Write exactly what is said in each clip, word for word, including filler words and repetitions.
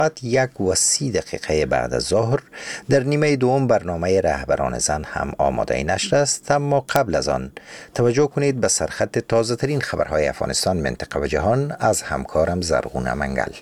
ساعت یک و سی دقیقه بعد از ظهر در نیمه دوم برنامه رهبران زن هم آماده نشر است، اما قبل از آن توجه کنید به سرخط تازه ترین خبرهای افغانستان، منطقه و جهان از همکارم زرغون منگل.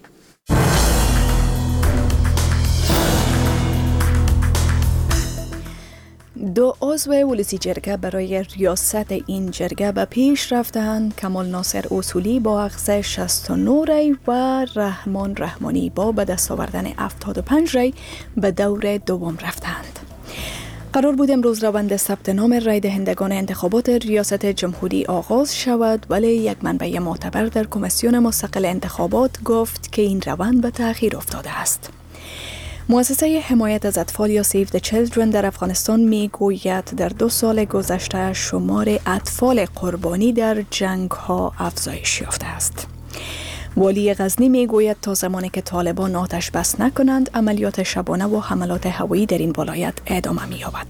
دو عضو ولسی جرگه برای ریاست این جرگه به پیش رفتند. کمال ناصر اصولی با اخذ شصت و نه رای و رحمان رحمانی با به دست آوردن هفتاد و پنج رای به دور دوم رفتند. قرار بود امروز روند ثبت نام رای دهندگان انتخابات ریاست جمهوری آغاز شود، ولی یک منبع معتبر در کمیسیون مستقل انتخابات گفت که این روند به تأخیر افتاده است. مؤسسه حمایت از اطفال یا سیو د چیلدرن در افغانستان می گوید در دو سال گذشته شمار اطفال قربانی در جنگ ها افزایش یافته است. والی غزنی می گوید تا زمانی که طالبان آتش بس نکنند عملیات شبانه و حملات هوایی در این ولایت ادامه می یابد.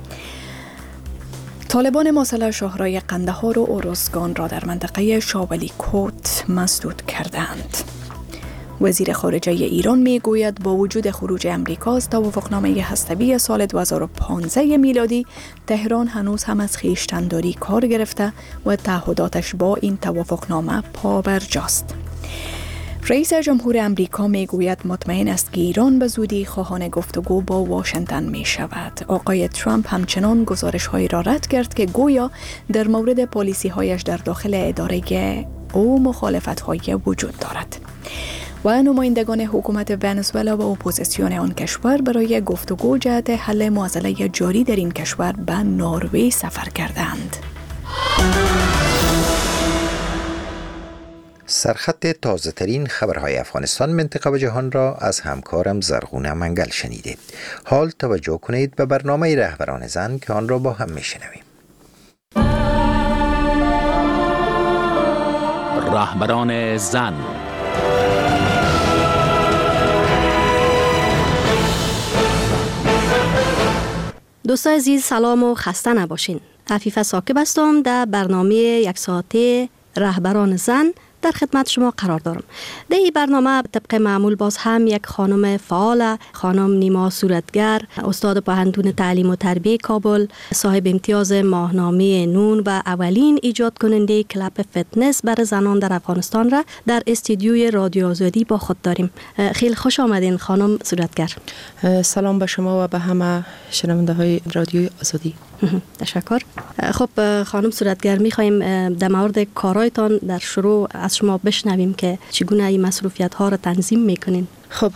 طالبان مسلح شهرهای قندهار و ارزگان را در منطقه شاولی کوت مسدود کردند. وزیر خارجه ایران می گوید با وجود خروج امریکا از توافقنامه هسته‌ای سال دو هزار و پانزده میلادی، تهران هنوز هم از خویشتن‌داری کار گرفته و تعهداتش با این توافقنامه پابرجاست. رئیس جمهور امریکا می گوید مطمئن است که ایران به زودی خواهان گفتگو با واشنگتن می شود. آقای ترامپ همچنان گزارش هایی را رد کرد که گویا در مورد پالیسی هایش در داخل اداره او مخالفت های وجود دارد. و نمایندگان حکومت ونزوئلا و اپوزیسیون آن کشور برای گفتگو جهت حل معضله جاری در این کشور به نروژ سفر کردند. سرخط تازه ترین خبرهای افغانستان، منطقه و جهان را از همکارم زرغون منگل شنیدید. حال توجه کنید به برنامه رهبران زن که آن را با هم میشنویم. رهبران زن. دوستان عزیز سلام و خسته نباشین. عفیفه ساکب هستم. در برنامه یک ساعته رهبران زن در خدمت شما قرار دارم. در این برنامه طبق معمول باز هم یک خانم فعال، خانم نیما صورتگر، استاد پوهنتون تعلیم و تربیه کابل، صاحب امتیاز ماهنامه نون و اولین ایجاد کننده کلاب فتنس برای زنان در افغانستان را در استودیوی رادیو آزادی با خود داریم. خیلی خوش آمدین خانم صورتگر. سلام به شما و به همه شنونده های رادیو آزادی. تشکر. خب خانم صورتگر، می‌خوایم در مورد کارایتان در شروع از شما بشنویم که چگونه این مسئولیت ها را تنظیم میکنین. خب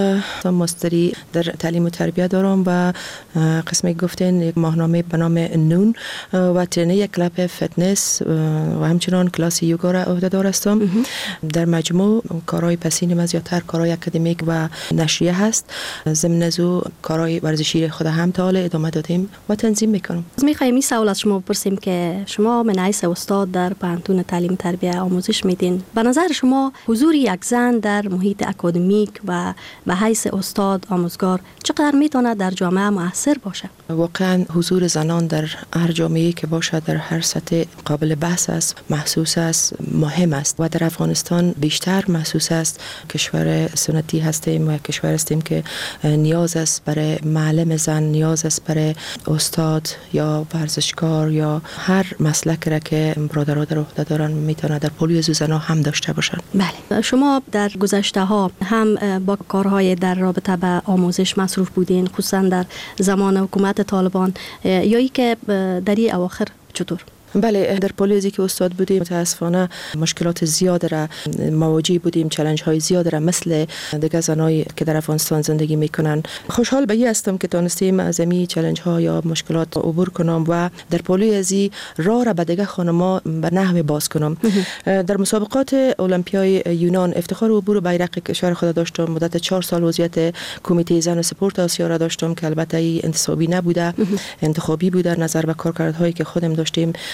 ماستری در تعلیم و تربیت دارم و قسمی گفتین یک ماهنامه به نام نون و ترینر یک کلاب فتنس و همچنان کلاس یوگا را عهده دار هستم. در مجموع کارهای پسینم از زیادتر کارهای اکادمیک و نشریه هست. ضمن از او کارهای ورزشی خود هم تا حالا ادامه دادیم و تنظیم میکنم. میخوایم این سوال از شما بپرسیم که شما من حیث استاد در پوهنتون تعلیم و تربیت آموزش میدین. به نظر شما حضور یک زن در محیط اکادمیک و به حیث استاد آموزگار چقدر میتونه در جامعه مؤثر باشه؟ واقعا حضور زنان در هر جامعه‌ای که باشه در هر سطح قابل بحث است، محسوس است، مهم است و در افغانستان بیشتر محسوس است. کشور سنتی هستیم و کشور هستیم که نیاز است برای معلم زن، نیاز است برای استاد یا ورزشکار یا هر مسلک را که برادرها در عهده دارن میتونه در پولی از زنها هم داشته باشن. بله، شما در گذشته ها هم با کارهای در رابطه با آموزش مصروف بودین، خصوصا در زمان حکومت طالبان، یا ای که در این اواخر چطور؟ بله، در پولیزی که استاد بودیم متاسفانه مشکلات زیاد را مواجه بودیم، چالش های زیاد را مثل دیگه زنایی که در افغانستان زندگی میکنن. خوشحال به این هستم که تونستیم از این چالش ها یا مشکلات عبور کنم و در پولیزی راه را به دیگه خانم‌ها به نحو باز کنم. در مسابقات المپیای یونان افتخار عبور بیرق کشور خود داشتم. مدت چهار سال وضعیت کمیته زن و سپورت آسیا را داشتم که البته انتصابی نبوده، انتخابی بوده نظر به کارکردهایی که خودم داشتیم.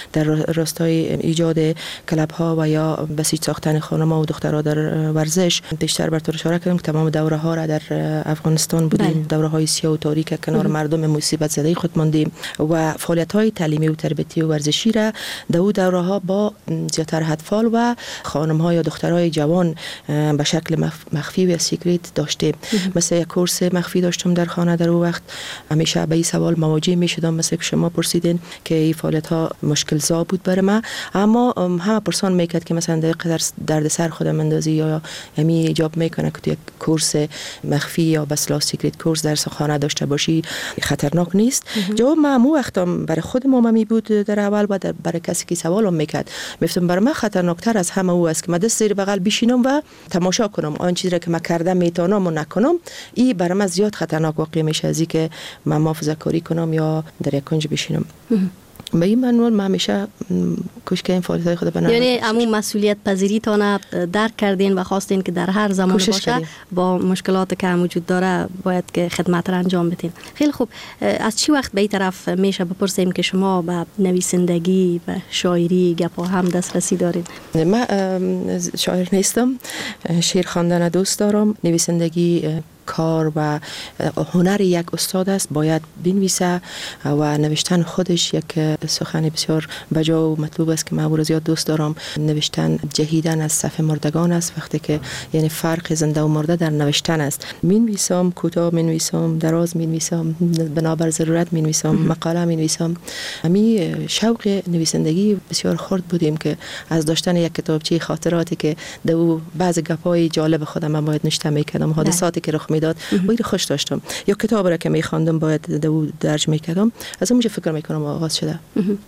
در راستای ایجاد کلب ها و یا بسیج ساختن خانم‌ها و دخترها در ورزش بیشتر بر طور اشاره کردم که تمام دوره ها را در افغانستان بودیم، دوره های سیاه و تاریک کنار مردم مصیبت زده خود ماندیم و فعالیت های تعلیمی و تربیتی و ورزشی را در اون دوره ها با زیاتر اطفال و خانم ها یا دخترای جوان به شکل مخفی و سیکرت داشتیم. مثل یک کورس مخفی داشتم در خانه در اون وقت. همیشه به این سوال مواجه می شدم مثل که شما پرسیدین که این فعالیت ها مشکل زا بود برای من، اما همه پرسان میکرد که مثلا در قدر درد سر خودم اندازی یا همی ایجاب میکنه که تو یک کورس مخفی یا بس لا سیکرت کورس در خانه داشته باشی خطرناک نیست. جواب من مو وقتم برای خود مامی بود در اول و در برای کسی که سوالم میکرد میگفتم برای من خطرناکتر از همه او است که من دست زیر بغل بشینم و تماشا کنم آن چیزی را که من کردم میتونم و نکنم. این برای من زیاد خطرناک واقع میشه از اینکه من محافظه کاری کنم یا در یک کنج بشینم. به این منوال ما همیشه کوشش کردیم فعالیت‌های خود بنابرای یعنی همون مسئولیت پذیری تانا درک کردین و خواستین که در هر زمان باشه کردیم. با مشکلات که وجود داره باید که خدمت را انجام بدین. خیلی خوب، از چی وقت به این طرف میشه بپرسیم که شما به نویسندگی و شاعری گپا هم دسترسی دارین؟ من شاعر نیستم، شعر خواندن دوست دارم. نویسندگی کار و هنر یک استاد است، باید بنویسه و نوشتن خودش یک سخن بسیار بجا و مطلوب است که من او زیاد دوست دارم. نوشتن جهیدن از صف مردگان است، وقتی که یعنی فرق زنده و مرده در نوشتن است. مینویسم، کوتاه مینویسم، دراز مینویسم، بنابر ضرورت مینویسم، مقاله مینویسم. همین شوق نویسندگی بسیار خرد بودیم که از داشتن یک کتابچه خاطراتی که در بعض گپای جالب خودم من باید نوشته میکردم، حادثاتی که رخ میداد باید خوش داشتم، یا کتاب را که میخواندم باید دو درج میکردم. از اونجا فکر میکنم آغاز شده.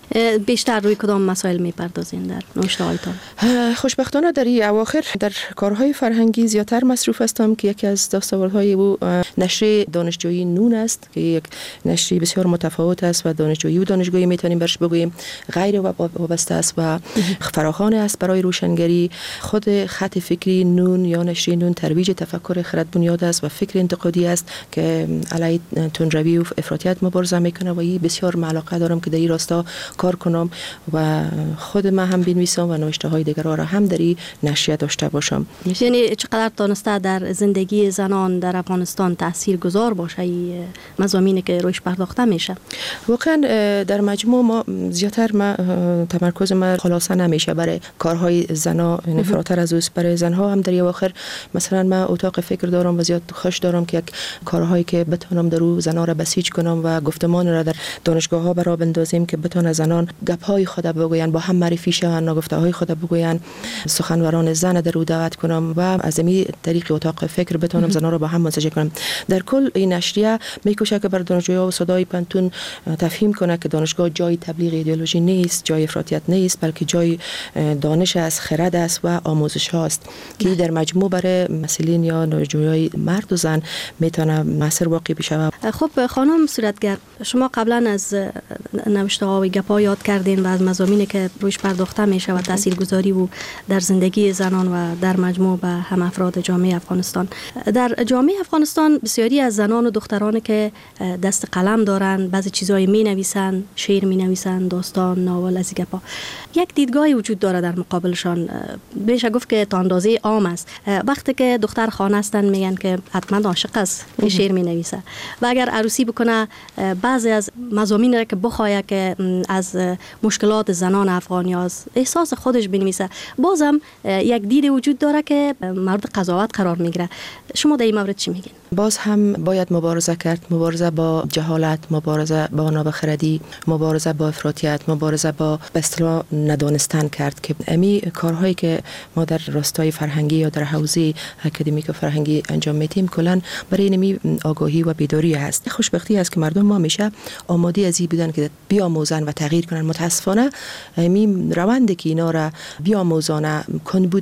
بیشتر روی کدام مسائل میپردازین در نوشته هایتان؟ خوشبختانه در این اواخر در کارهای فرهنگی زیادتر مصروف هستم که یکی از دستاوردهای او نشر دانشجویی نون است که یک نشری بسیار متفاوت است و دانشجویی و دانشگاهی میتونیم برش بگوییم غیر وابسته است و فراخوان است برای روشنگری. خود خط فکری نون یا نشر نون ترویج تفکر خرد بنیاد است و فکر انتقادی است که علیه تندروی و افراطیت مبارزه میکنه و این بسیار علاقه دارم که در این راستا کار کنم و خود من هم بنویسم و نوشته های دیگر را هم در این نشریه داشته باشم. یعنی چقدر تانسته در زندگی زنان در افغانستان تأثیر گذار باشه این مضامینی که روش پرداخته میشه؟ واقعا در مجموع ما زیادتر ما تمرکز ما خلاصه نمیشه برای کارهای زنا، فراتر از اوست. برای زنها هم در اواخر مثلا ما اتاق فکر دارم و زیاد خوش دارم که یک کارهایی که بتونم در او زنان را بسیج کنم و گفتمان را در دانشگاه ها برای بندازیم که بتونه زنان گپ های خود بگوین، با هم معرفی شوند، نگفته های خود بگوین، سخنوران زن در او دعوت کنم و از این طریق اتاق فکر بتونم زنان را با هم منسجم کنم. در کل این نشریه میکوشه که بر دانشجویان و صدای پنتون تفهیم کنه که دانشگاه جای تبلیغ ایدئولوژی نیست، جای افراطیت نیست، بلکه جای دانش است، خرد است و آموزش هاست که در مجموع برای مسئولین یا دانشجویان مرد و زن میتونه مؤثر واقع بشه. خب خانم صورتگر، شما قبلا از نوشته ها و گپا یاد کردین و از مضامینی که روش پرداخته میشه و تاثیرگذاری و در زندگی زنان و در مجموع به هم افراد جامعه افغانستان. در جامعه افغانستان بسیاری از زنان و دختران که دست قلم دارن، بعضی چیزایی می نویسن، شعر می نویسن، داستان، ناول، از گپا، یک دیدگاهی وجود داره در مقابلشان. بشه گفت که تا اندازه عام است. وقتی که دختر خانه هستن میگن که حتما عاشق است، شعر می نویسه و اگر عروسی بکنه بعضی از مضامین را که بخواه که از مشکلات زنان افغانی از احساس خودش بنویسه، بازم یک دید وجود داره که مورد قضاوت قرار میگیره. شما در این مورد چی میگین؟ باز هم باید مبارزه کرد، مبارزه با جهالت، مبارزه با نابخردی، مبارزه با افراطیت، مبارزه با به اصطلاح ندانستن کرد که امی کارهایی که ما در راستای فرهنگی یا در حوزه اکادمیک فرهنگی انجام میدیم کلا برای نمی آگاهی و بیداری است. خوشبختی است که مردم ما میشه آماده از این بودن که بیاموزن و تغییر کنن. متاسفانه امی روندی که اینا را بیاموزانه کن بوده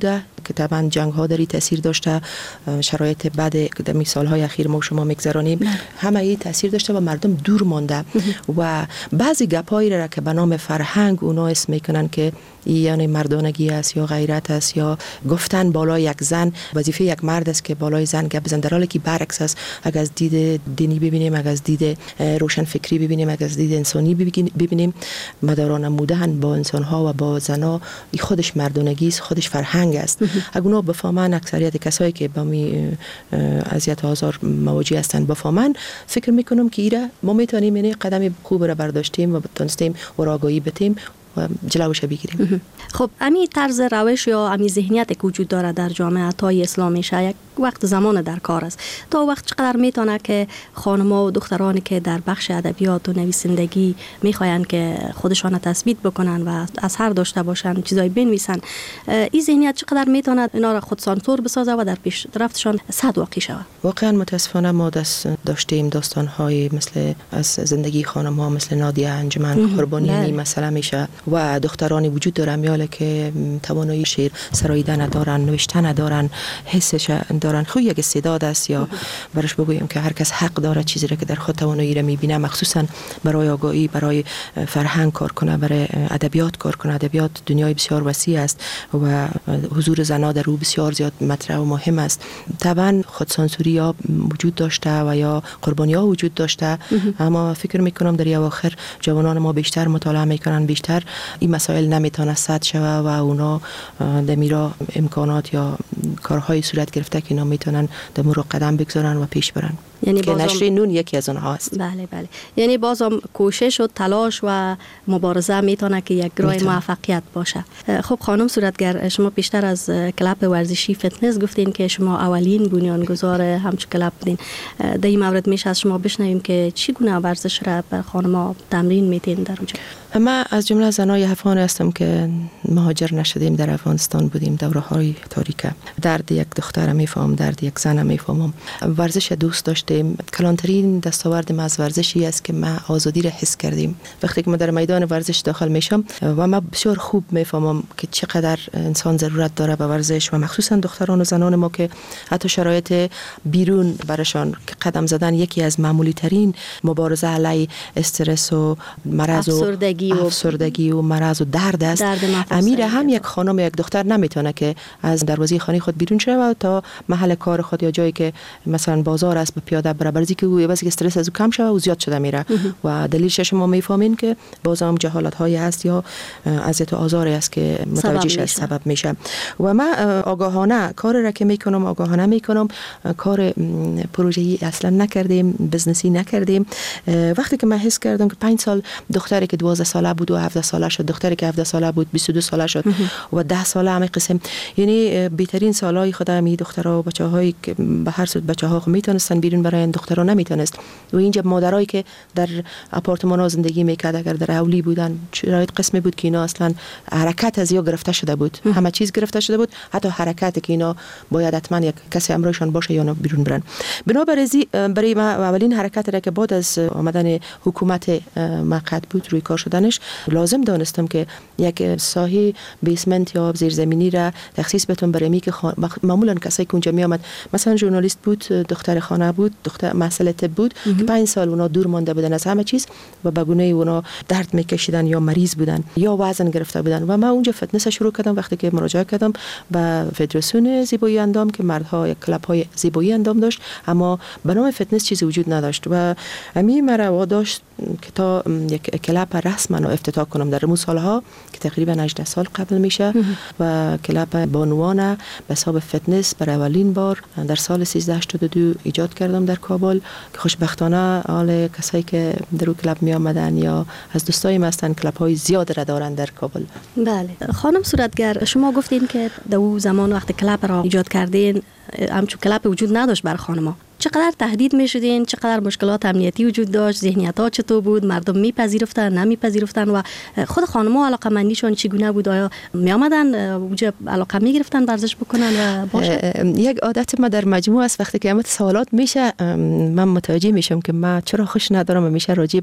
که طبعا جنگ ها داری تاثیر داشته، شرایط بد در سالهای اخیر ما شما میگذرانیم، همه ای تاثیر داشته و مردم دور مانده و بعضی گپایی را که به نام فرهنگ اونا اسم میکنن که یعنی مردانگی است یا غیرت است یا گفتن بالای یک زن وظیفه یک مرد است که بالای زن گپ بزنه، در حالی که برعکس است. اگر از دید دینی ببینیم، اگر از دید روشن فکری ببینیم، اگر از دید انسانی ببینیم، مداران نمودن با انسان ها و با زنا خودش مردانگی است، خودش فرهنگ است. اگر اونا بفهمن، اکثریت کسایی که با می اذیت و آزار مواجه هستند بفهمن، فکر میکنم که ایره ما میتونیم یعنی قدم خوب را برداشتیم و تونستیم و آگاهی بدیم و جلوش بگیریم. خب امی طرز روش یا امی ذهنیت که وجود داره در جامعه تای اسلامی شه یک وقت زمان در کار است، تا وقت چقدر میتونه که خانم‌ها و دخترانی که در بخش ادبیات و نویسندگی میخواین که خودشان تثبیت بکنن و اثر داشته باشن، چیزای بنویسن، این ذهنیت چقدر میتونه اینا را خود سانسور بسازه و در پیشرفتشان صد واقعی شود؟ واقعا متاسفانه ما دست داشتیم داستان‌های مثل از زندگی خانم‌ها مثل نادیه انجمن قربانی مثلا میشه و دخترانی وجود دارن میاله که توانایی شعر سراییدن ندارن، نوشتن ندارن، حسش دارن. خب یک استعداد است یا برش بگویم که هر کس حق داره چیزی را که در خود توانایی را میبینه مخصوصا برای آگاهی، برای فرهنگ کار کنه، برای ادبیات کار کنه. ادبیات دنیای بسیار وسیع است و حضور زنان در او بسیار زیاد مطرح و مهم است. طبعا خودسانسوری ها وجود داشته و یا قربانی ها وجود داشته، اما فکر میکنم در اواخر جوانان ما بیشتر مطالعه میکنن، بیشتر این مسائل نمیتونه سد شوه و اونا در میرا امکانات یا کارهای صورت گرفته که اینا میتونن در مورد قدم بگذارن و پیش برن. یعنی که نشر نون یکی از اونها است. بله بله. یعنی بازم کوشش و تلاش و مبارزه میتونه که یک راه موفقیت باشه. خب خانم صورتگر، شما بیشتر از کلاب ورزشی فتنس گفتین که شما اولین بنیانگذار همچون کلاب بودین. در این مورد میشه از شما بشنویم که چگونه ورزش را بر خانم‌ها تمرین میتین در اونجا؟ ما از جمله زنای افغان هستم که مهاجر نشدیم، در افغانستان بودیم دوره‌های تاریکه. درد یک دختر میفهم، درد یک زن میفهمم. ورزش دوست داشتیم. کلانترین دستاورد ما از ورزشی است که ما آزادی را حس کردیم. وقتی که ما در میدان ورزش داخل میشم و ما بسیار خوب میفهمم که چقدر انسان ضرورت داره به ورزش و مخصوصا دختران و زنان ما که حتی شرایط بیرون برشان که قدم زدن یکی از معمولی ترین مبارزه علیه استرس و مرض و افسردگی و افسردگی و مرض و درد است. امیر هم یک خانم یک دختر نمیتونه که از دروازه خانه خود بیرون شود تا محل کار خود یا جایی که مثلا بازار است به پیاده بره، برای که او واسه استرس از او کم شود و زیاد شده میره و دلیلش شما میفهمین که بازم جهالت های هست یا اذیت و آزاری است که متوجه شد سبب میشه. و من آگاهانه کار را که میکنم آگاهانه میکنم، کار پروژه‌ای اصلا نکردیم، بزنسی نکردیم. وقتی که من حس کردم که پنج سال دختری که دوازده ساله بود و هفده ساله شد، دختری که هفده ساله بود بیست و دو ساله شد و ده ساله همه قسم، یعنی بهترین سالهای خدا می دخترها و بچه‌هایی که به هر صورت بچه‌ها میتونستن بیرون برای دخترها نمیتونست. و اینجا مادرایی که در آپارتمان ها زندگی میکرد اگر در اولی بودن شرایط قسمی بود که اینا اصلا حرکت از یا گرفته شده بود، همه چیز گرفته شده بود، حتی حرکت که اینا باید حتما یک کسی همراهشان باشه یا نه بیرون برن. بنابراین برای ما اولین حرکت را که بعد از آمدن حکومت موقت بود روی کار شدنش لازم دانستم که یک ساحه بیسمنت یا زیرزمینی را تخصیص بتون برای می که خان... معمولا کسایی که اونجا می آمد مثلا ژورنالیست بود، دختر خانه بود، دختر مسئله طب بود که پنج سال اونا دور مانده بودن از همه چیز و به گونه اونا درد میکشیدن یا مریض بودن یا وزن گرفته بودن و من اونجا فتنس شروع کردم. وقتی که مراجعه کردم به فدراسیون زیبایی اندام که مردها یک کلاب های زیبایی اندام داشت اما به نام فتنس چیزی وجود نداشت و همین مرا داشت که تا یک کلاب رسما افتتاح کنم در اون سالها که تقریبا هجده سال قبل میشه و کلاب بانوان به حساب فتنس برای اولین بار در سال سیزده هشتاد و دو ایجاد کردم در کابل که خوشبختانه حال کسایی که در اون کلاب می آمدن یا از دوستای ما هستن کلاب های زیاد را دارن در کابل. بله خانم صورتگر، شما گفتین که در اون زمان وقت کلاب را ایجاد کردین همچون کلاب وجود نداشت برای خانم‌ها. چقدر تهدید می‌شدین؟ چقدر مشکلات امنیتی وجود داشت؟ ذهنیت‌ها چطور بود؟ مردم میپذیرفتن نمیپذیرفتن و خود خانم‌ها علاقه‌مندیشون چگونه بود؟ آیا میآمدن اونجا علاقه می‌گرفتن ورزش بکنن و باشه؟ یک عادت ما در مجموعه است وقتی که همت سوالات میشه من متوجه میشم که من چرا خوش ندارم و میشه راجع به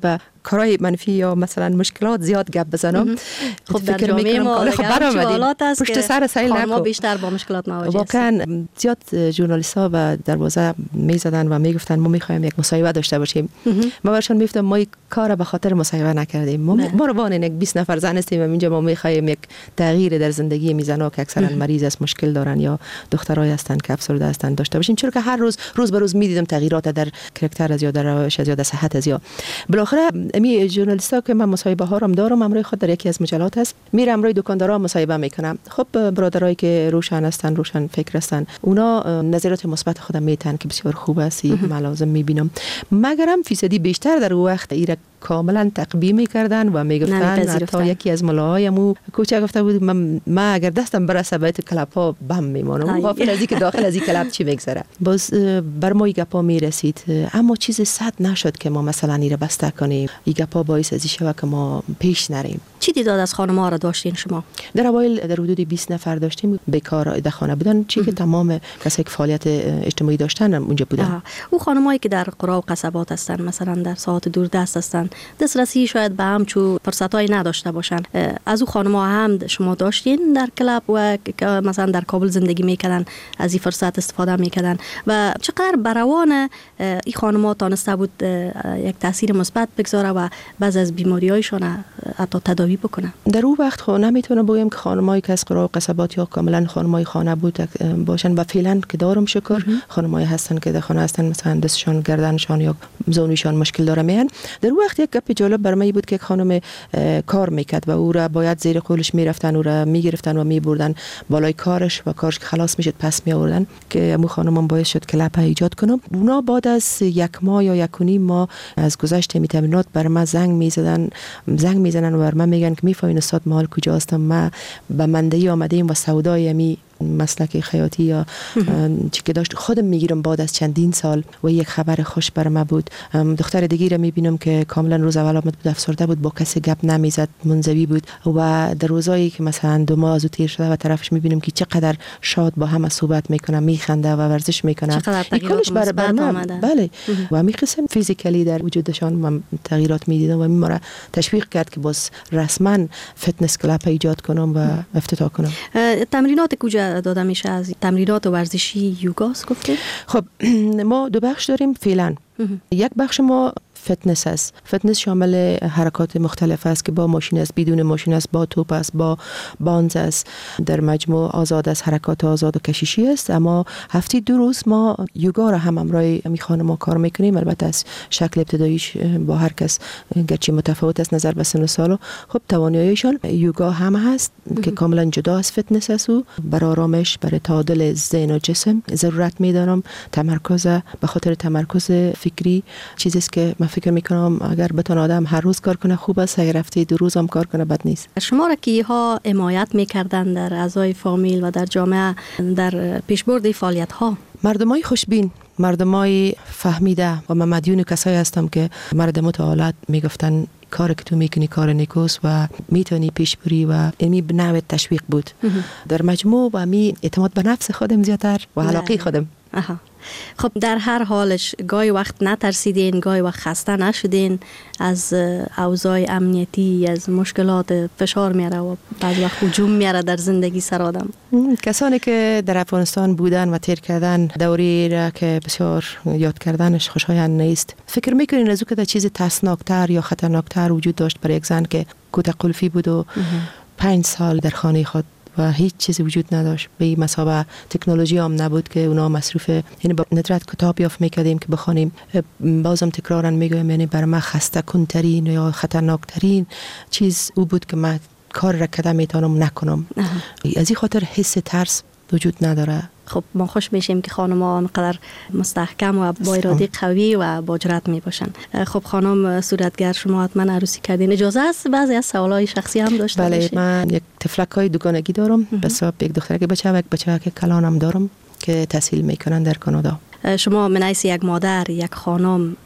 کارهای منفی یا مثلا مشکلات زیاد گپ بزنم. خب در جامعه ما حالات است پشت سر سیل نکو. ما بیشتر با مشکلات مواجه هستیم. واقعا زیاد ژورنالیست‌ها و دروازه میزدن و میگفتن ما میخوایم یک مصاحبه داشته باشیم. ما برشون میگفتم ما کار به خاطر مصاحبه نکردیم. ما ما رو وان یک بیست نفر زن هستیم و اینجا ما میخوایم یک تغییر در زندگی میزنا که اکثرا مریض است، مشکل دارن یا دخترای هستن که افسرده هستن داشته باشیم، چون که هر روز روز به روز میدیدم تغییرات در کاراکتر از یا در روش از یا در صحت از یا بالاخره می ژورنالیستا که من مصاحبه ها رو دارم امروز خود در یکی از مجلات است، میرم روی دکاندارا مصاحبه میکنم. خب برادرایی که روشن هستن، روشن فکر هستن، اونا نظرات مثبت خودم میتن که بسیار خوب است، ملازم میبینم، مگرم فیصدی بیشتر در وقت ایره کاملا تقبیح میکردن و میگفتن حتی یکی از ملاهایمو کوچه گفته بود من, من اگر دستم برسه بیت کلاب ها بم میمانم، غافل از اینکه داخل از این کلاب چی میگذره. باز بر ما این گپا میرسید، اما چیز صد نشد که ما مثلا ایره بسته کنیم. این گپا باعث از این شود که ما پیش نریم. چی دیداد از خانم‌ها را داشتین شما؟ در اوایل در حدود بیست نفر داشتیم، بیکار در خانه بودن، چی که تمام کسایی که فعالیت اجتماعی داشتن اونجا بودن. او خانمایی که در قرى و قصبات هستن، مثلا در ساحات دوردست هستن، دسترسی شاید به همچو فرصتایی نداشته باشن، از او خانم‌ها هم شما داشتین در کلاب و مثلا در کابل زندگی میکردن، از این فرصت استفاده میکردن و چقدر بر روان این خانم‌ها تانسته بود یک تاثیر مثبت بگذاره و بعض از بیماری‌هایشان حتی تداوی بکنه؟ در اون وقت خب نمیتونم بگم که خانمایی که از قرى و قصبات یا کاملا خانمای خانه بود باشن و فعلا که دارم شکر خانمایی هستن که در خانه هستن، مثلا دستشان گردنشان یا زانویشان مشکل داره میان. در اون وقت یک گپ جالب بر من بود که خانم کار میکرد و او را باید زیر قولش میرفتن، او را میگرفتن و میبردن بالای کارش و کارش خلاص میشد پس می آوردن که امو خانمم باعث شد کلپ ایجاد کنم. اونا بعد از یک ماه یا یک و نیم ما از گذشت می تمرینات بر من زنگ میزدن زنگ میزنن و بر من میگن که میفهمین استاد محل کجا هستم، ما به مندهی آمدیم و سودای می مسلک خیاطی یا چی که داشت خودم میگیرم بعد از چندین سال و یک خبر خوش بر ما بود. دختر دیگه را میبینم که کاملا روز اول آمد بود، افسرده بود، با کسی گپ نمیزد، منزوی بود و در روزایی که مثلا دو ماه از او تیر شده و طرفش میبینم که چقدر شاد با هم صحبت میکنه، میخنده و ورزش میکنه، کلش بر بر آمده. بله و می قسم فیزیکالی در وجودشان من تغییرات میدیدم و میماره تشویق کرد که باز رسما فتنس کلاب ایجاد کنم و افتتاح کنم. تمرینات کجا داده میشه؟ از تمرینات ورزشی یوگاست گفته؟ خب ما دو بخش داریم فعلا. یک بخش ما فتنس است. فتنس شامل حرکات مختلف است که با ماشین است، بدون ماشین است، با توپ است، با بانز است، در مجموع آزاد است، حرکات آزاد و کشیشی است. اما هفته دو روز ما یوگا را هم همراه می خانم ما کار میکنیم، البته از شکل ابتداییش با هر کس گرچه متفاوت است نظر به سن و سال. خب تواناییشان یوگا هم هست که کاملا جدا از فتنس است و برای آرامش، برای تعادل ذهن و جسم ضرورت میدانم. تمرکز به خاطر تمرکز فکری چیزی است که من فکر میکنم اگر بتونه آدم هر روز کار کنه خوب است، اگر هفته دو روز هم کار کنه بد نیست. شما را که ها حمایت میکردن در اعضای فامیل و در جامعه در پیشبرد فعالیت ها؟ مردمای خوشبین، مردمای فهمیده و من مدیون کسایی هستم که مردم متعالت میگفتن کار که تو میکنی کار نیکوست و میتونی پیش بری و امی بنوع تشویق بود. در مجموع و می اعتماد به نفس خودم زیادتر و علاقه خودم. آها. خب در هر حالش گاهی وقت نترسیدین، گاهی وقت خسته نشدین از اوضاع امنیتی، از مشکلات فشار میاره و بعض وقت هجوم میاره در زندگی سر آدم؟ کسانی که در افغانستان بودن و تیر کردن دوری را که بسیار یاد کردنش خوشایند نیست، فکر میکنین از او که در چیز ترسناکتر یا خطرناکتر وجود داشت برای یک زن که کوته قلفی بود و پنج سال در خانه خود و هیچ چیزی وجود نداشت، به این مثابه تکنولوژی هم نبود که اونا مصروف، یعنی با ندرت کتاب یافت میکردیم که بخونیم. بازم تکرارا میگویم یعنی بر من خسته کنترین یا خطرناکترین چیز او بود که من کار را کده میتونم نکنم. از این خاطر حس ترس وجود نداره. خب ما خوش میشیم که خانم ها انقدر مستحکم و با اراده قوی و با جرأت می باشن. خب خانم صورتگر، شما حتما عروسی کردین، اجازه است بعضی از سوالای شخصی هم داشته بله باشید؟ من یک تفلکای دوگانگی دارم، بس یک دخترک بچه و یک بچه که کلانم دارم که تحصیل میکنن در کانادا. شما من حیث یک مادر، یک خانم،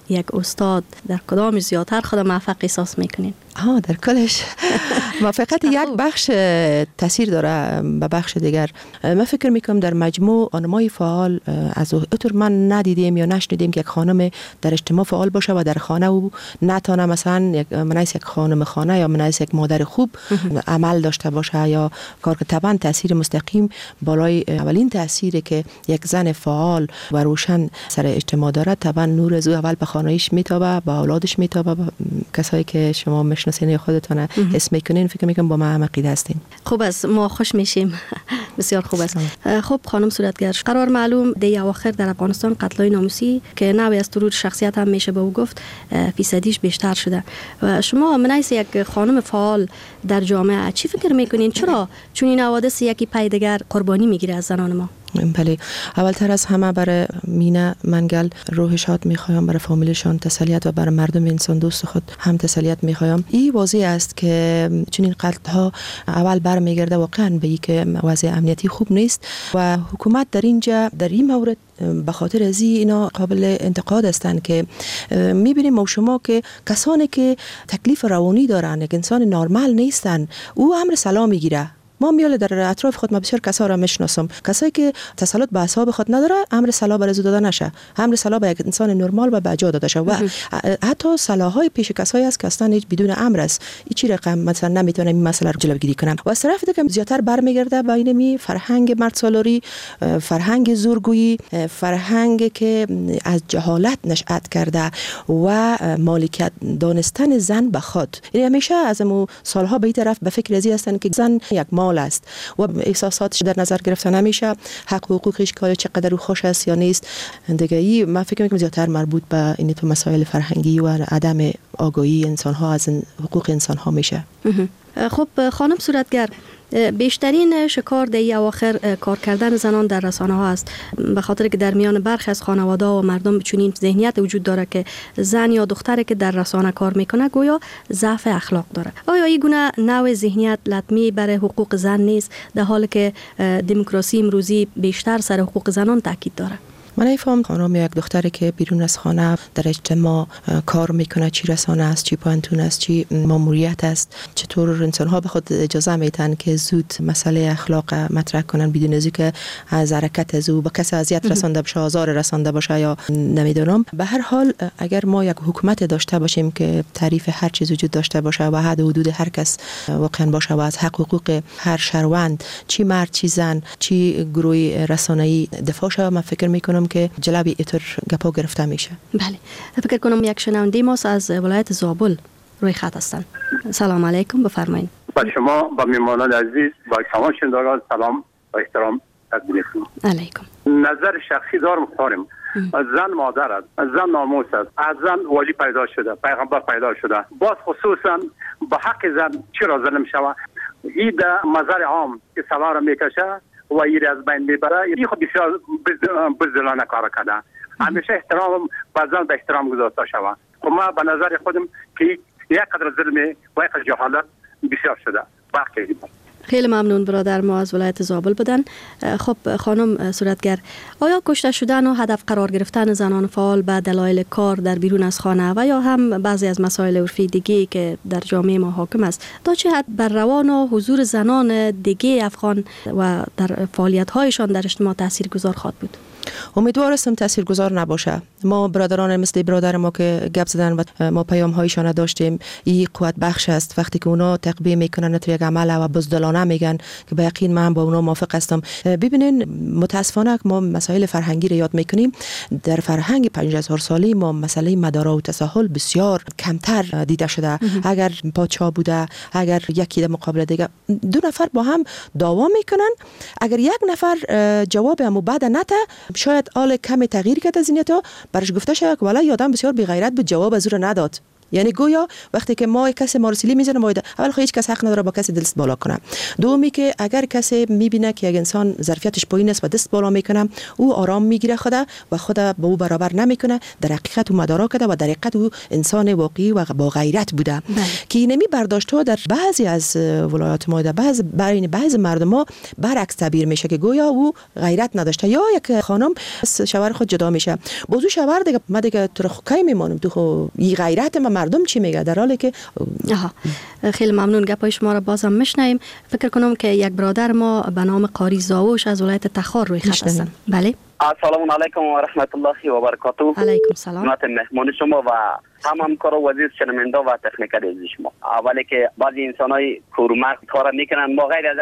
یک استاد در کدامش زیادتر خود موفق احساس میکنین؟ ها در کلش موفقیت یک بخش تاثیر داره به بخش دیگر. من فکر میکنم در مجموع آنمای فعال از اطور من ندیدیم یا نشنیدیم که یک خانم در اجتماع فعال باشه و در خانه او نتانه مثلا یک منایس یک خانم خانه یا منایس یک مادر خوب عمل داشته باشه یا کار که طبعا تاثیر مستقیم بالای اولین تاثیری که یک زن فعال و روشن سر اجتماع داره طبعا نور از او اول به خانه‌اش میتابه، با اولادش میتابه، کسایی که شما میشناسین خودتون اسم میکنین فکر میکنم با ما هم عقیده هستین. خوب است، ما خوش میشیم. بسیار خوب است. خب خانم صورتگر، قرار معلوم دی اواخر در افغانستان قتل‌های ناموسی که نوعی از ترور شخصیت هم میشه به او گفت فیصدیش بیشتر شده و شما منایس یک خانم فعال در جامعه چی فکر میکنین؟ چرا چون این حوادث یکی پای دیگر قربانی میگیره از زنان ما؟ بله، اولتر از همه برای مینا منگل روح شاد میخوایم، برای فامیلشان تسلیت و برای مردم انسان دوست خود هم تسلیت میخوایم. این واضح است که چون این قتل ها اول برمیگرده واقعا به اینکه وضع امنیتی خوب نیست و حکومت در اینجا در این مورد به خاطر از اینا قابل انتقاد هستند که میبینیم ما شما که کسانی که تکلیف روانی دارن، یک انسان نرمال نیستن، او امر سلام میگیره. ما میاله در اطراف خود ما بسیار کسا را میشناسم، کسایی که تسلط به اعصاب خود نداره امر صلاح بر از داده نشه، امر صلاح به یک انسان نرمال و بجا داده شه و حتی صلاح‌های پیش کسایی است که اصلا هیچ بدون امر است این چی رقم مثلا نمیتونن این مسئله رو جلوگیری کنن. و از طرف دیگه زیاتر برمیگرده بین می فرهنگ مرد سالاری، فرهنگ زورگویی، فرهنگ که از جهالت نشأت کرده و مالکیت دانستن زن به خود. یعنی همیشه از مو سالها به این طرف به فکر ازی هستن که زن یک مال است و احساساتش در نظر گرفته نمیشه، حق و حقوقش که چقدر خوش است یا نیست. دیگه ای من فکر میکنم زیاتر مربوط به این تو مسائل فرهنگی و عدم آگاهی انسان ها از حقوق انسان ها میشه. خب خانم صورتگر، بیشترین شکار در این اواخر کار کردن زنان در رسانه ها است، به خاطر که در میان برخی از خانواده و مردم چنین ذهنیت وجود داره که زن یا دختری که در رسانه کار میکنه گویا ضعف اخلاق داره. آیا این گونه نوع ذهنیت لطمی برای حقوق زن نیست، در حالی که دموکراسی امروزی بیشتر سر حقوق زنان تاکید داره؟ من ایفهم خانم یک دختری که بیرون از خانه در اجتماع کار میکنه، چی رسانه است، چی پانتون است، چی ماموریت است، چطور انسان ها به خود اجازه میتن که زود مسئله اخلاق مطرح کنن بدون از که از حرکت از او به کسی اذیت رسانده باشه، آزار رسانده باشه یا نمیدونم. به هر حال اگر ما یک حکومت داشته باشیم که تعریف هر چیز وجود داشته باشه و حد و حدود هر کس واقعا باشه و از حق حقوق هر شهروند چی مرد چی زن چی گروه رسانه‌ای دفاع شه، من فکر میکنم که جلبی ایتر گپا گرفته میشه. بله، فکر کنم یک شنونده ما از ولایت زابل روی خط هستن. سلام علیکم، بفرمایید. با شما با میهمانان عزیز با تمام شنوندگان سلام و احترام تقدیم میکنم. علیکم. نظر شخصی دارم خارم. زن مادر است، زن ناموس است، از زن ولی پیدا شده، پیغمبر پیدا شده. باز خصوصا با حق زن چرا ظلم شود؟ این در مظهر عام که سوار میکشه و این از بین میبره، این خود بسیار بزدلانه کار کرده. همیشه احترام به زن به احترام گذاشته شود. خب ما به نظر خودم که یک قدر ظلم و یک قدر جهالت بسیار شده. باقی خیلی ممنون برادر ما از ولایت زابل بودن. خب خانم صورتگر، آیا کشته شدن و هدف قرار گرفتن زنان فعال به دلایل کار در بیرون از خانه و یا هم بعضی از مسائل عرفی دیگه که در جامعه ما حاکم است تا چه حد بر روان و حضور زنان دیگه افغان و در فعالیت هایشان در اجتماع تاثیرگذار خواهد بود؟ امیدوار هستم تاثیرگذار نباشه. ما برادران مثل برادر ما که گپ زدن و ما پیام هایشان داشتیم، این قوت بخش است وقتی که اونا تقبیه میکنن تو یک عمل و بزدلانه میگن که به یقین من با اونا موافق هستم. ببینین متاسفانه ما مسائل فرهنگی رو یاد میکنیم. در فرهنگ پنج هزار سالی ما مسئله مدارا و تساهل بسیار کمتر دیده شده. اگر پادشاه بوده، اگر یکی در مقابل دیگه دو نفر با هم دعوا میکنن، اگر یک نفر جواب همو بعد نته شاید آل کمی تغییر کرد از اینتا برش گفته شد که ولی آدم بسیار بی غیرت بود جواب از او نداد. یعنی گویا وقتی که ما کسی ما رو سیلی میزنه ما اول خو هیچ کس حق نداره با کسی دست بالا کنه. دومی که اگر کسی میبینه که یک انسان ظرفیتش پایین است و دست بالا میکنه او آرام میگیره خدا و خدا با او برابر نمیکنه. در حقیقت او مدارا کرده و در حقیقت او انسان واقعی و با غیرت بوده که اینمی برداشت ها در بعضی از ولایات متحده بعض بین بعض مردم ها برعکس تعبیر میشه که گویا او غیرت نداشته یا یک خانم شوهر خود جدا میشه بازو شوهر دیگه ما دیگه تو کی میمونم تو خو این غیرت ما مردم چی میگه در حالی که آها. خیلی ممنون گپای شما را بازم میشنویم. فکر کنم که یک برادر ما به نام قاری زاوش از ولایت تخار روی خط هستن. بله السلام علیکم و رحمت الله و برکاته. علیکم سلام. خدمت مهمان شما و هم همکار و وزیر شنونده و تکنیکر عزیز شما. اولی که بعضی انسانای کورمک کار میکنن ما غیر از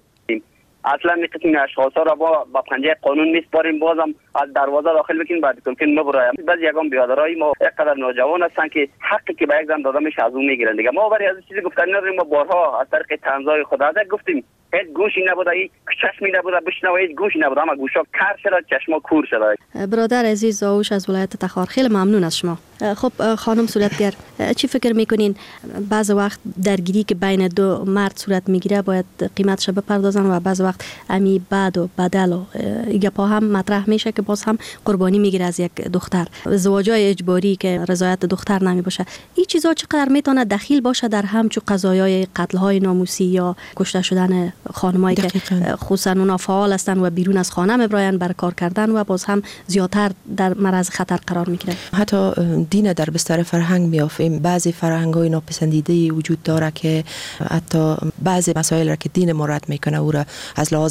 اصلا این قسم اشخاصا را با با پنجه قانون میسپاریم بازم از دروازه داخل بکنیم بعد کلکن مبرایم. بعضی یگان بیادرای ما اینقدر نوجوان هستن که حقی که به یک زن داده میشه از اون میگیرن دیگه. ما برای از چیزی گفتن نداریم. ما بارها از طریق طنزای خدا گفتیم هیچ گوشی نبوده، هیچ چشمی نبوده بشنوه، هیچ گوشی نبوده، اما گوشا کر شده، چشما کور شده. برادر عزیز زاوش از ولایت تخار خیلی ممنون از شما. خب خانم صورتگر چی فکر میکنین بعض وقت درگیری که بین دو مرد صورت میگیره باید قیمتش بپردازن و بعض وقت امی بعد و بدل و گپا هم مطرح میشه که باز هم قربانی میگیره از یک دختر، ازدواجای اجباری که رضایت دختر نمی باشه. این چیزا چقدر میتونه دخیل باشه در همچو قضایای قتل های ناموسی یا کشته شدن خانمایی که خصوصا اونا فعال هستن و بیرون از خانه میبراین بر کار کردن و باز هم زیادتر در معرض خطر قرار میگیره. حتی دین در بستر فرهنگ میافیم. بعضی فرهنگ‌های ناپسندیده وجود داره که حتی بعضی مسائل را که دین ما رد میکنه او را از لحاظ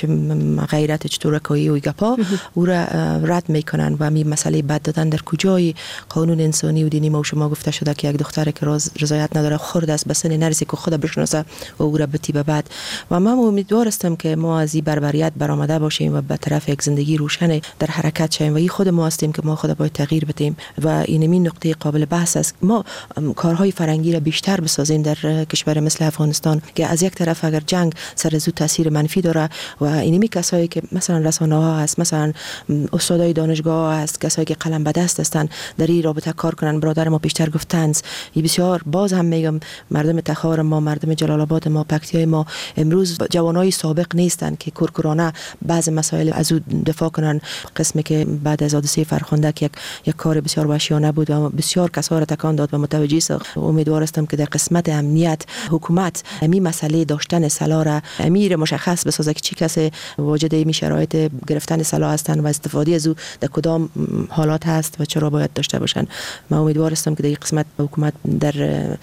غیرت چطور کوی و گپا او را رد میکنن و می مسئله بد دادن در کجای قانون انسانی و دینی ما و شما گفته شده که یک دختر که رضایت نداره خرد است به سن نرسی که خود بشناسه و او را بتی به بعد. و من امیدوار هستم که ما از این بربریت برآمده باشیم و به طرف یک زندگی روشن در حرکت شیم و این خود ما هستیم که ما خود باید تغییر بدیم و این این نقطه قابل بحث است. ما کارهای فرنگی را بیشتر بسازیم در کشور مثل افغانستان که از یک طرف اگر جنگ سر زو تاثیر منفی داره و اینمی کسایی که مثلا رسانه ها هست، مثلا استادای دانشگاه هست، کسایی که قلم به دست هستن در این رابطه کار کنن. برادر ما بیشتر گفتند این بسیار باز هم میگم مردم تخار ما، مردم جلال آباد ما، پکتیای ما امروز جوانای سابق نیستن که کورکورانه بعض مسائل از او دفاع کنن. قسمی که بعد از حادثه فرخنده که یک یک کار بسیار وحشیانه بود و بسیار کسا را تکان داد و متوجه ساخت. امیدوار هستم که در قسمت امنیت حکومت همین مسئله داشتن سلاح را امیر مشخص بسازه که چی کسی واجد این شرایط گرفتن سلاح هستن و استفاده از او در کدام حالات هست و چرا باید داشته باشن. من امیدوار هستم که در این قسمت حکومت در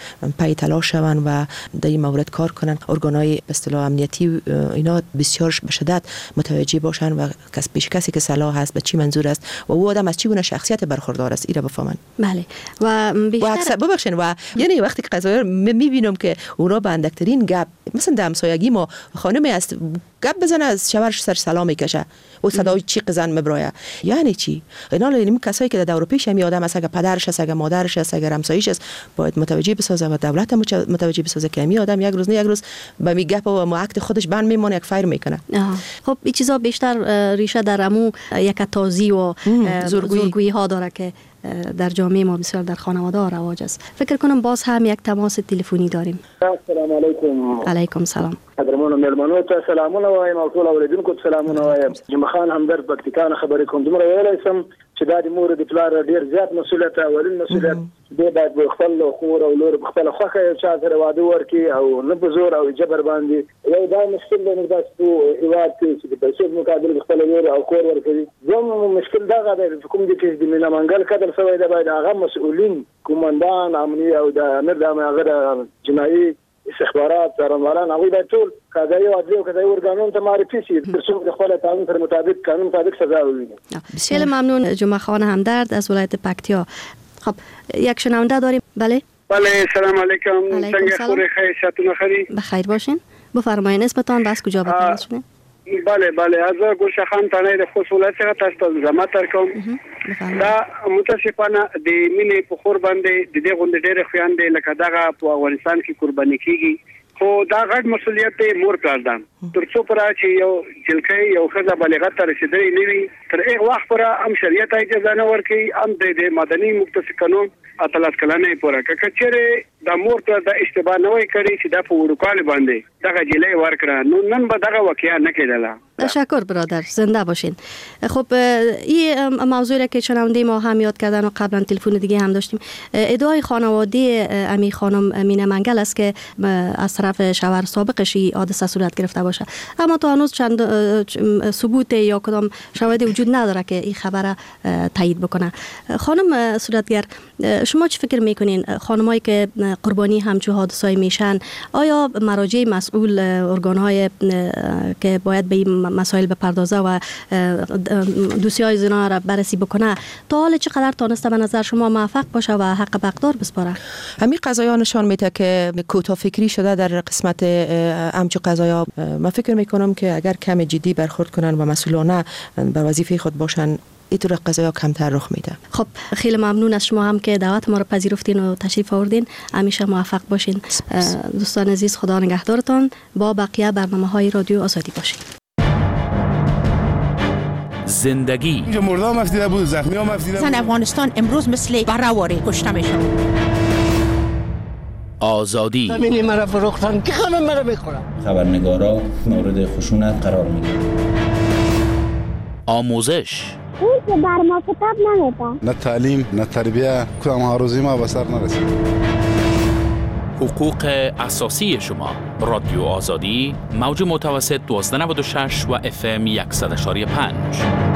پی تلاش شون و در این مورد کار کنن. ارگانهای به اصطلاح امنیتی اینا بسیار به شدت متوجه باشن و کس پیش کسی که سلاح هست به چی منظور است و او آدم از چی گونه شخصیت برخوردار است ایرا بفهمن. بله و بیشتر ببخشید و یعنی وقتی که قضایا میبینم که اونا به اندکترین گپ مثلا در همسایگی ما خانمی است گپ بزنه از شوهرش سر سلام میکشه و صدای چی قزن مبرایه. یعنی چی؟ اینا این کسایی که در دور پیش هم آدم است، اگه پدرش است، اگه مادرش است، اگه همسایه‌اش است باید متوجه بسازه و دولت متوجه بسازه که این آدم یک روز نه یک روز به می گپ و معاکت خودش بند میمونه یک فایر میکنه. خب این چیزا بیشتر ریشه در امو یک تازی و زورگویی ها داره که در جامعه ما بسیار در خانواده ها رواج است. فکر کنم باز هم یک تماس تلفنی داریم. السلام علیکم. علیکم سلام. قدرمن مهمانو ته سلامونه وایم او ټول اوریدونکو ته سلامونه وایم. جمعه خان همدرد پکتیکان خبرې کوم. دومره ویلای سم چې دا د مور د پلار ډیر زیات مسؤلیت اولین مسؤلیت دی باید په خپل خور او لور په خپل خوخه یو چا سره واده ورکي او نه په زور او جبر باندې یو دا مشکل دی نه تاسو ایواد چې د پیسو مقابل خپل لور او کور ورکړي. زموږ مشکل دا غواړي کوم دي چې د مینا منګل کډل سوی دا باید هغه مسؤلین کومندان امنیه او د امر د هغه جنایي استخبارات څارنوالان هغوی باید ټول قضایي او عدلي او قضایي ارګانونو ته معرفي شي تر څو د خپل قانون سره مطابق قانون مطابق سزا وویني. بسیار ممنون. جمعه خان همدرد از ولایت پکتیا. خب یک شنونده داریم. بله بله سلام علیکم. څنګه خوري خیر شاتونه خري بخیر باشین. بفرمایید اسمتان بس کجا بتونید شده؟ بله بله از گلشه خان تنه د خصوصیت څخه تاسو ته زحمت ورکوم. دا متاسفانه د مینې په خور باندې د دې غونډې ډېر خویان دي لکه دغه په افغانستان کې قرباني کیږي خو دا غټ مسولیت دی مور پلار ده تر څو پر چې یو جلکې یو خزه بالغت ته رسیدلې نه وي تر هغه وخت پر هم شریعت اجازه نه ورکړي هم د مدني مختص قانون اتلس کلنې پوره که چیرې د مور ته د اشتباه نه وای کړی چې د فوډکال باندې دغه جلې ورکړه نو نن به دغه واقعیا نه کېدله. تشکر برادر، زنده باشین. خب این موضوعی که شنونده ما هم یاد کردن و قبلا تلفن دیگه هم داشتیم، ادعای خانواده امی خانم مینه منگل است که از طرف شوهر سابقش این حادثه صورت گرفته باشه، اما تا هنوز چند ثبوت یا کدام شواهدی وجود نداره که این خبر تایید بکنه. خانم صورتگر، شما چه فکر میکنین خانمایی که قربانی همچون حادثه‌ای میشن، آیا مراجع مسئول ارگان‌های که باید به این مسائل بپردازه و دوسیای زنا را بررسی بکنه تا حال چقدر تانسته به نظر شما موفق باشه و حق بقدار بسپاره؟ همین قضایا نشان میده که کوتاه فکری شده در قسمت همچون قضایا. من فکر میکنم که اگر کم جدی برخورد کنن و مسئولانه بر وظیفه خود باشن اینطور قضایا کمتر رخ میده. خب خیلی ممنون از شما هم که دعوت ما رو پذیرفتین و تشریف آوردین. همیشه موفق باشین. دوستان عزیز، خدا نگهدارتان. با بقیه برنامه‌های رادیو آزادی باشین. زندگی اینجا مردم مفتیده بود، زخمی ها مفتیده بود. زن افغانستان امروز مثل برآواره کشته میشه. آزادی زمینی مرا فروختن که خانم مرا میخورن. خبرنگارا مورد خشونت قرار میگیرن. آموزش اون که بر ما کتاب نمیده. نه تعلیم نه تربیه، کدام آرزوی ما به سر نرسید. حقوق اساسی شما. رادیو آزادی، موج متوسط دوازده نود و شش و اف ام صد و شش و پنج.